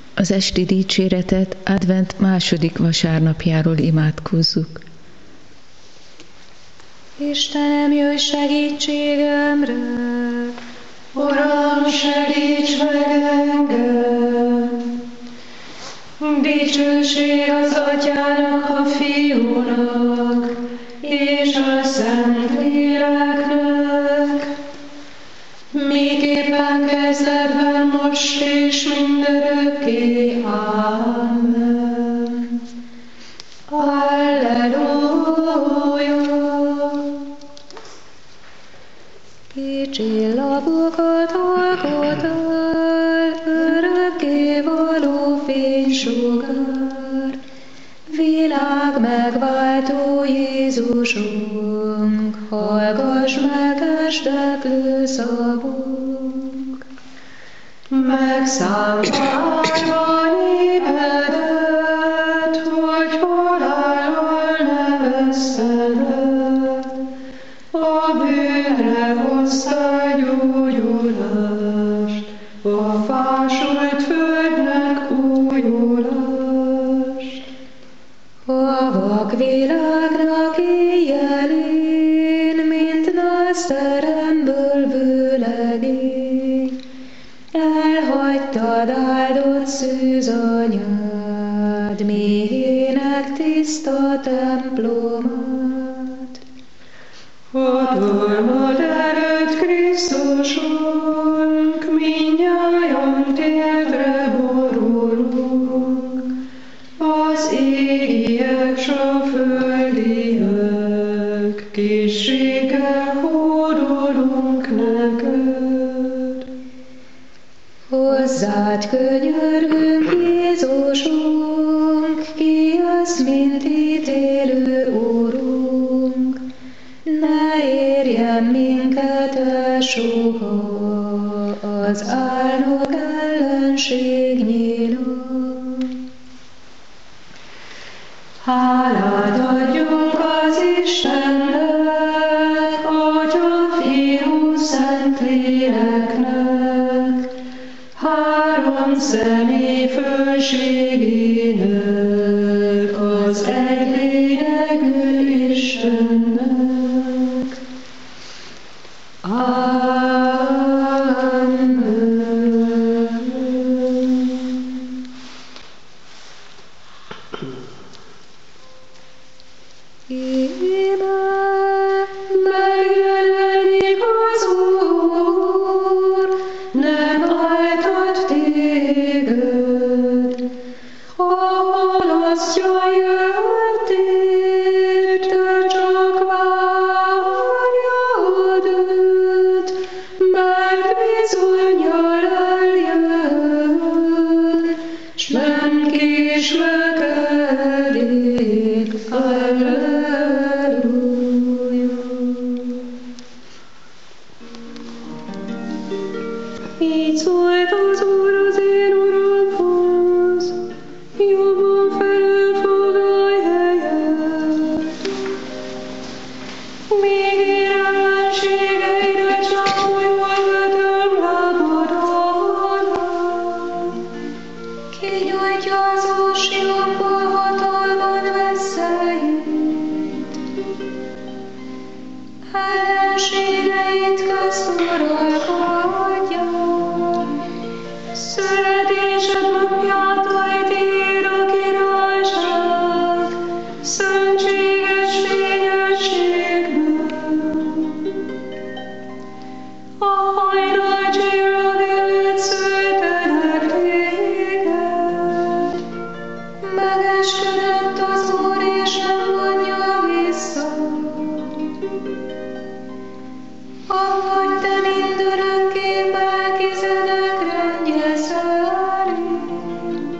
Az esti dicséretet advent második vasárnapjáról imádkozzuk. Istenem, jöjj segítségemre! Uram, segíts meg engem! Dicsőség az Atyának, a Fiúnak, és a Szentléleknek, miképpen kezdetben, most és mindörökké. Amen. Alleluja! Ki csillagokat alkotál, örökké való fénysugár, világ megváltó Jézusunk, hallgass meg esteklő szavunk. Megszállva népedet, hogy halállal ne vesszel el, a bűnre hoztál gyógyulást, a fásult földnek újulást. A vakvilágnak éjjelén, mint nászteremből vőlegény, elhagytad áldott szűzanyád, méhének tiszta templomát. Hatalmad előtt, Krisztusunk, mindnyájan térdre borulunk, az égiek s a földiek, készséggel hódolunk neked. Hozzád könyörgünk, Jézusunk, ki az, mint ítélő Úrunk, ne érjen minket el soha az álnok ellenség nyíla. Hálát adjunk az Istennek, Atya, Fiú, Szentléleknek, három személy fölségének, az egy lényegű Istennek. Amen. Íme megjelenik az Úr, nem áltat téged, a halasztja jöttél, te csak várjad őt, mert bizonnyal eljön, s nem késlekedik. Alleluja! Így szólt az Úr az én Uramhoz, jobbon felülfoglalj helyet. Míg én ellenségeidre csámolva vetem lábadat, kinyújtja az ósiomból hatalmad veszélyét. Ellenségeit közt uralkodja, születésed napjától ítél a királyság, szentséges fényességből. A hajnal csillag előtt szültelek téged, megeskedett az Úr és nem vonja vissza. Ahogy te mindörökké Melchizedek rendje szerint,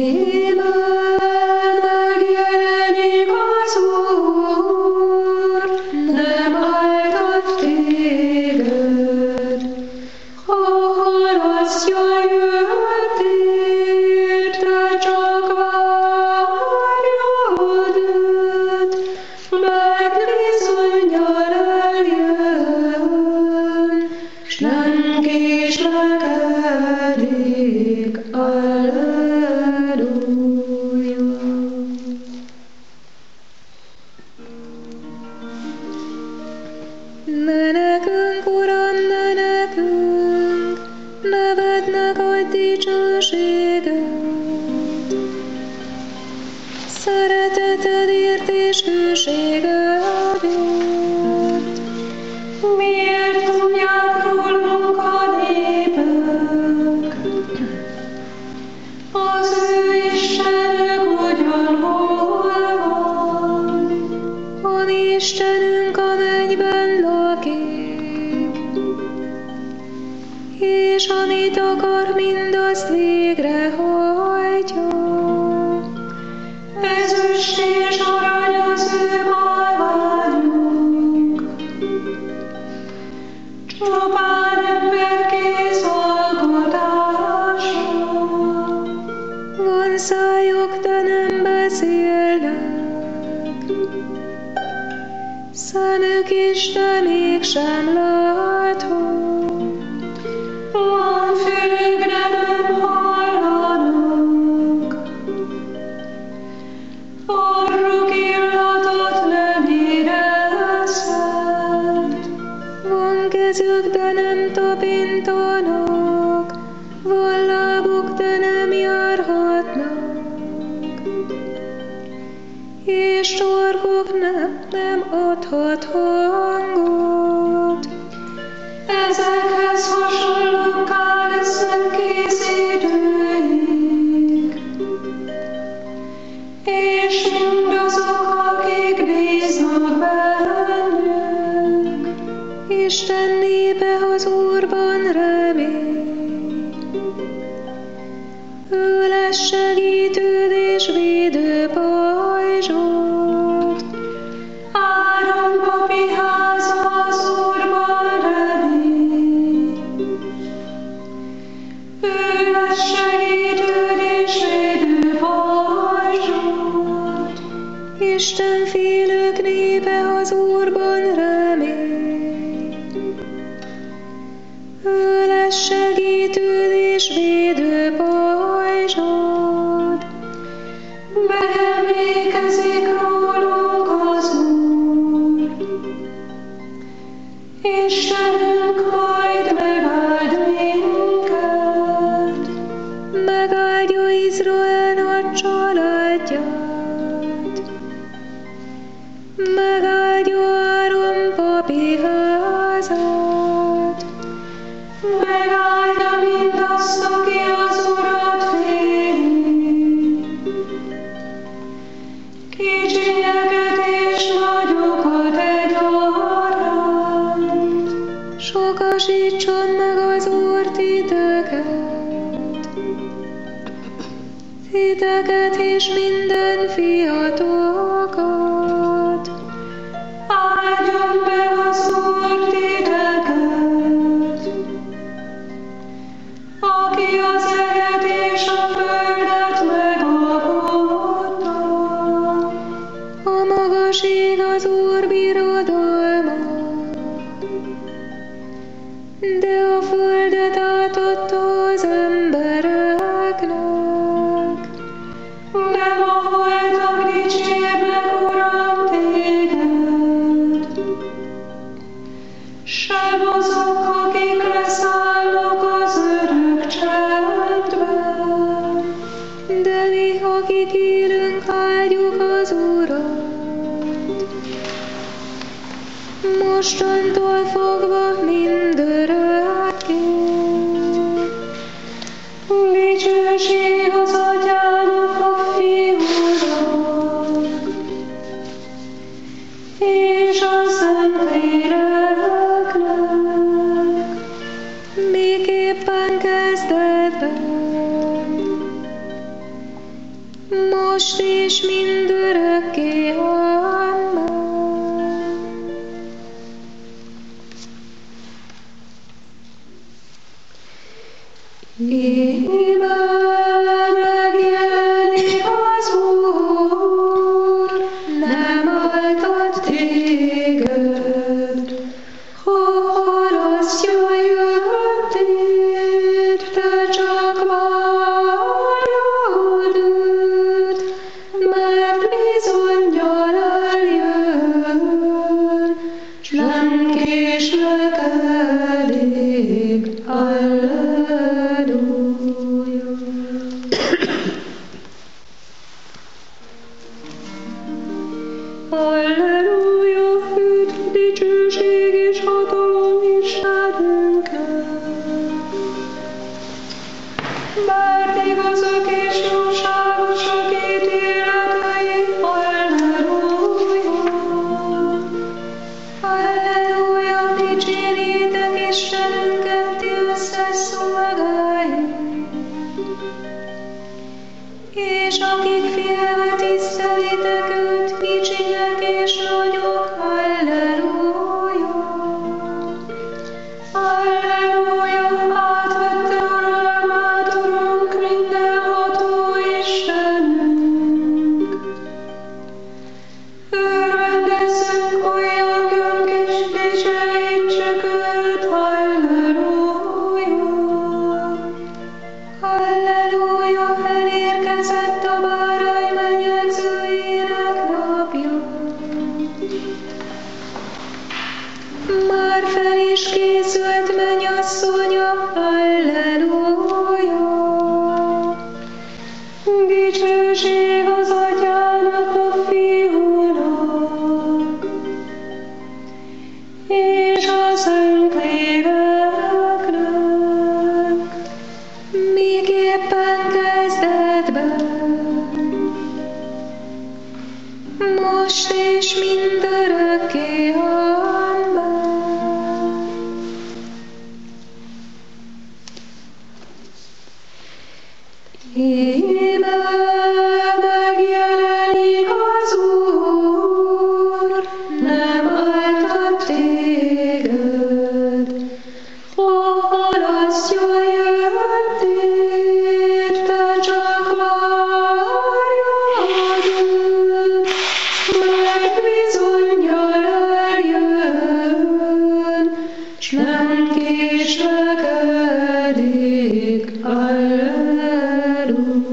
megjelenik az Úr, nem áltat téged. Ha harasztja jöttél, te csak várjad őt, mert bizonnyal eljön, s nem késlekedik. Alleluja. Ne nekünk, Uram, ne nekünk, nevednek a dicsőséget. Szeretetedért és hűségedért. Miért tudják rólunk a népek? Az ő Istenük ugyanhol van? A mi Istenünk a mennyben lakik, és amit akar, mindazt végrehajtja. Ezüst és arany az ő bálványuk. Csupán emberkész alkotása. Van szájuk, de nem beszélnek, szemük is, de mégsem láthat. Van fülük, de nem hallanak. Orruk illatot nem érezhet. Van kezük, de nem tapintanak, van lábuk, de nem járhatnak, és torkuk nem adhat hangot. Ezekhez hasonlókká lesznek készítőink, és mindazok, akik bíznak bennük. Isten népe az Úrban remény, ő lesz segítőd és védő pajzsod. Áron papi háza az Úrban remény. Ő lesz segítőd és védő pajzsod. Isten félők népe az Úrban remény, ő lesz segítőd és védő pajzsod. Megemlékezik rólunk az Úr. Istenünk majd megáld minket. Megáldja Izrael nagy családját, megáldja Áron papi házát, Megáldja mindazt, aki az Urat féli. Kicsinyeket és nagyokat egyaránt. sokasítson meg az Úr titeket és minden fiatokat. Áldjon meg az Úr titeket, aki az eget és a földet megalkotta. A magaség az Úr birodalma, de a földet átadta az embereknek. Nem a holtak dicsérnek, Uram, téged, sem azok, akik leszállnak az örök csendben. De mi, akik élünk, áldjuk az Urat, mostantól fogva mindörökké. Dicsőség az Atyának, a Fiúnak, és a Szentléleknek, miképpen kezdetben, most és mindörökké. Amen. Íme megjelenik az Úr, nem áltat téged, harasztja jöttét, te csak várjad őt, mert bizonnyal eljön, s nem késlekedik. Alleluja, üdv, dicsőség és hatalom Istenünknek. Mert igazak és jóságosak ítéletei. Alleluja. Alleluja, dicsérjétek Istenünket, ti összes szolgái. És akik félve tisztelitek őt, kicsinyek és nagyok. Alleluja! Alleluja! Átvette uralmát, Urunk, mindenható Istenünk. Örvendezzünk, olyanjunk és dicsőítsük őt. Alleluja! Alleluja! Elérkezett a bárány menyegzőjének napja. Már fel is készült mennyasszonya. Alleluja! Dicsőség az Atyának, a Fiúnak, és a Szentléleknek, miképpen kezdetben, most és mindörökké. Amen. Íme megjelenik az Úr, nem áltat téged, harasztja jöttét, te csak várjad őt, mert bizonnyal eljön, s nem késlekedik. Alleluja.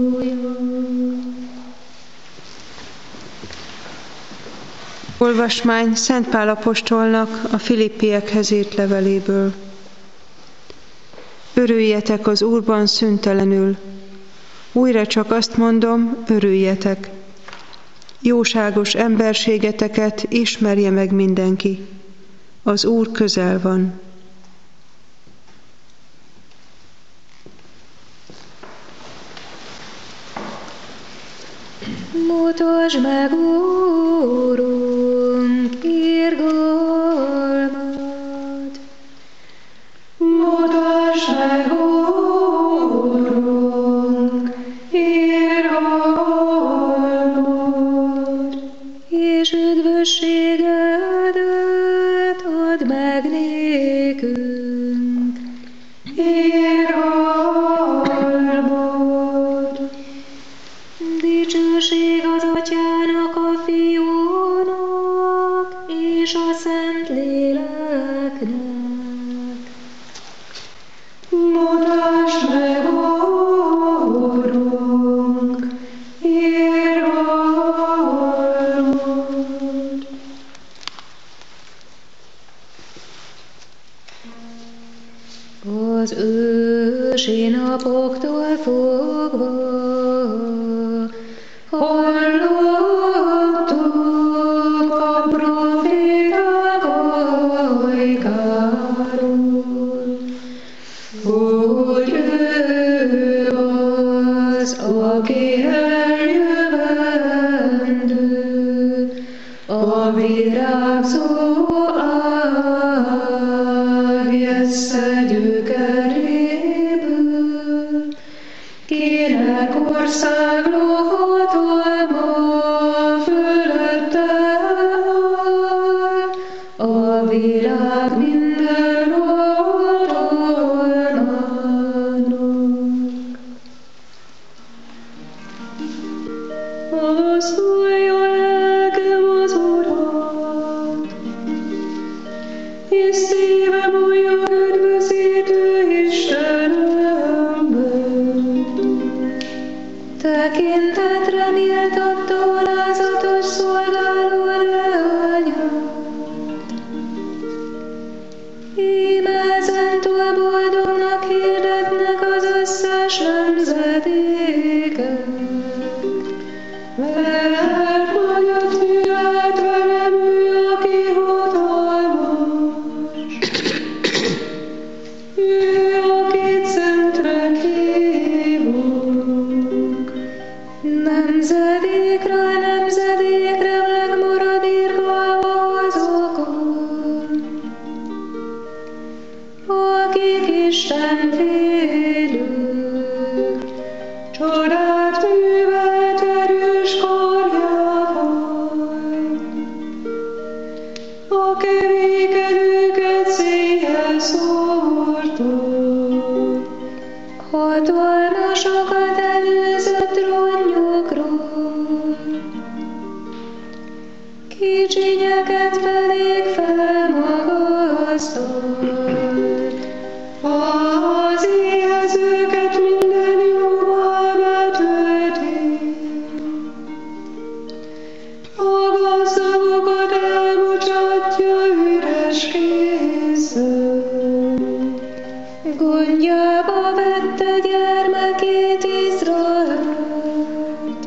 Olvasmány Szent Pál apostolnak a Filippiekhez írt leveléből. Örüljetek az Úrban szüntelenül. Újra csak azt mondom, örüljetek. Jóságos emberségeteket ismerje meg mindenki. Az Úr közel van. Mutasd meg, Úrunk, irgalmat. Mutasd meg, Úrunk, irgalmat, És üdvösségedet add meg nékünk. irgalmat. Dicsőség az Atyának, a Fiúnak és a Szentléleknek. Mutasd meg, Úrunk, irgalmat. Az ősi napoktól fogva hallottuk a proféták ajkáról, hogy ő az, aki eljövendő, a virágzó ág jessze gyökeréből, kinek ország Magasztalja lelkem az Urat, és szívem olyan üdvözítő Istenemben. Tekintetre méltatta alázatos szolgáló leányát. Íme ezentúl boldognak hirdetnek az összes nemzedékek. Mert nagy a tűvet velem ő, aki hatalmas. Ő, akit szentre hívunk. Nemzedékről nemzedékre megmarad írva azokon, akik Isten félők, csodát művelt erős karjával, a kevékedőket széjjel szórta, hatalmasokat előzött ronnyokról, kicsinyeket pedig felmagasztott. Az éhezőket minden jóval betölti, a gazdagokat elbocsátja üres kézzel. Gondjába vette gyermekét Izraelt,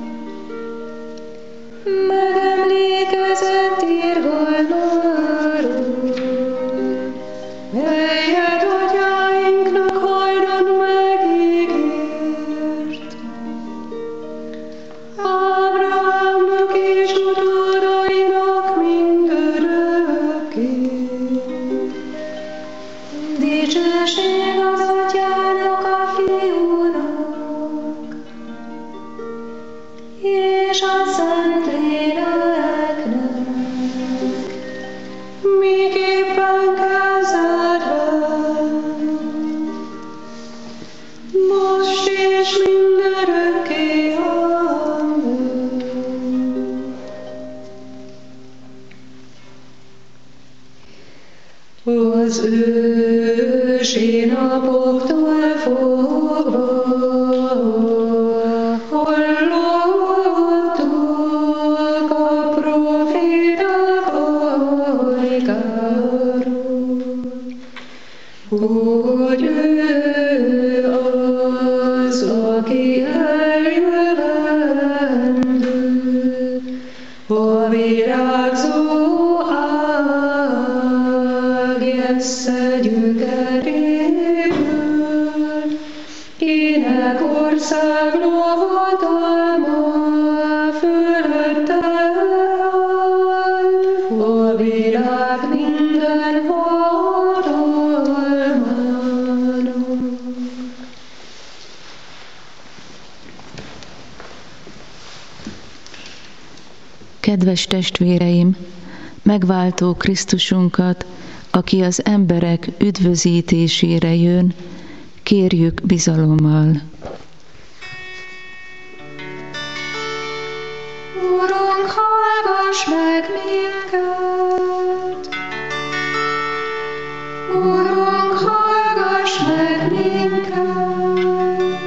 megemlékezett irgalmáról, melyet atyáinknak hajdan megígért. Ábrahámnak és utódainak mindörökké. Dicsőség az Atyának, a Fiúnak, és a Szentléleknek, miképpen kezdetben, most és mindörökké. Amen. Az ősi napoktól fogva hallottuk a proféták ajkáról, hogy ő az, aki eljövendő, a virágzó ág jessze gyökeréből, kinek országnak hatalma fölötte áll, a világ minden hatalmának. Kedves testvéreim, megváltó Krisztusunkat, aki az emberek üdvözítésére jön, kérjük bizalommal. Urunk, hallgass meg minket! Urunk, hallgass meg minket!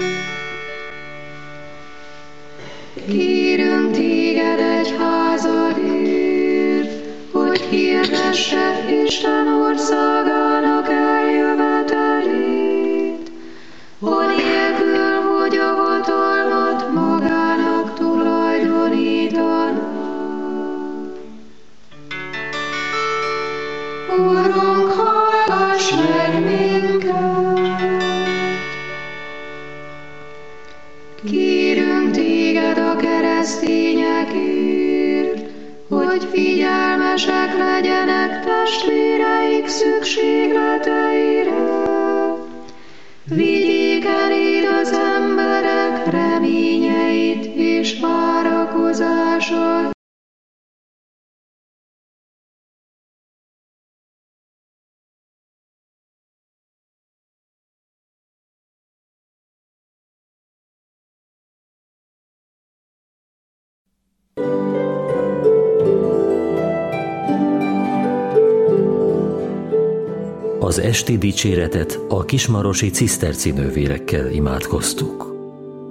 Kérünk téged egyházadért, hogy hirdesse Isten országának eljövetelét, anélkül, hogy a hatalmat magának tulajdonítaná. Urunk, hallgass meg minket! Kérünk téged a keresztényekért, hogy figyelmesek legyenek testvéreik szükségleteire. Vigyék eléd az emberek reményeit és várakozását. Az esti dicséretet a kismarosi ciszterci nővérekkel imádkoztuk.